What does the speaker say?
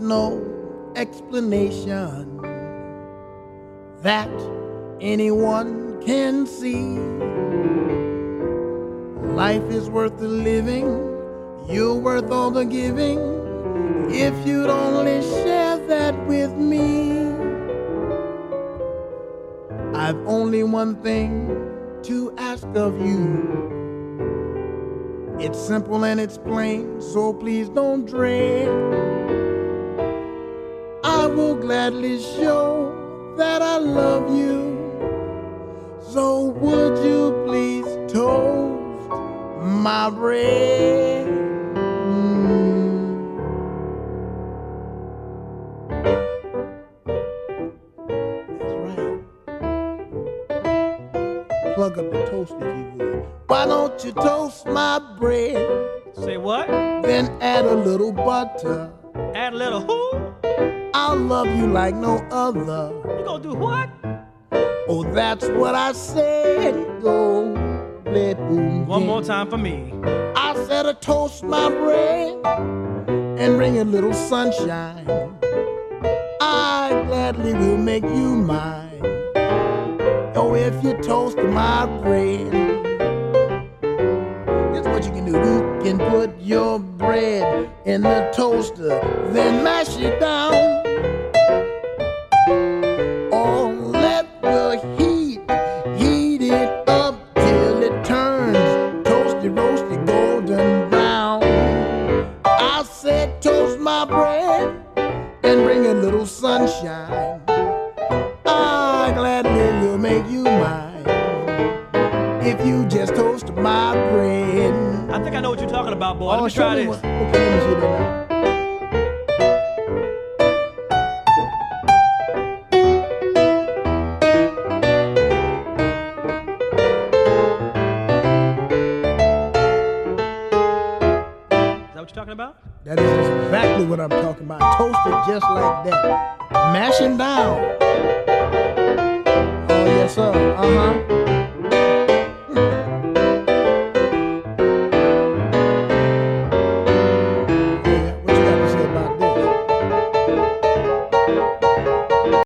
no explanation that anyone can see. Life is worth the living, you're worth all the giving, if you'd only share that with me. I've only one thing to ask of you. It's simple and it's plain, so please don't dread. I will gladly show that I love you. So would you please toast my bread? That's right. Plug up the toast if you would. Why don't you toast my bread? Say what? Then add a little butter. Add a little who? I'll love you like no other. You gonna do what? Oh, that's what I said. Go, let boom. One more time for me. I said to toast my bread and bring a little sunshine. I gladly will make you mine. Oh, if you toast my bread, guess what you can do? You can put your bread in the toaster, then mash it down. Or let the heat it up till it turns toasty, roasty, golden brown. I said toast my bread and bring a little sunshine. I gladly will make you mine if you just toast my bread. I think I know what you're talking about, boy. Let me try this. Okay, let me see that now. Is that what you're talking about? That is exactly what I'm talking about. Toast it just like that. Mash him down. Oh, yes, sir. Uh-huh.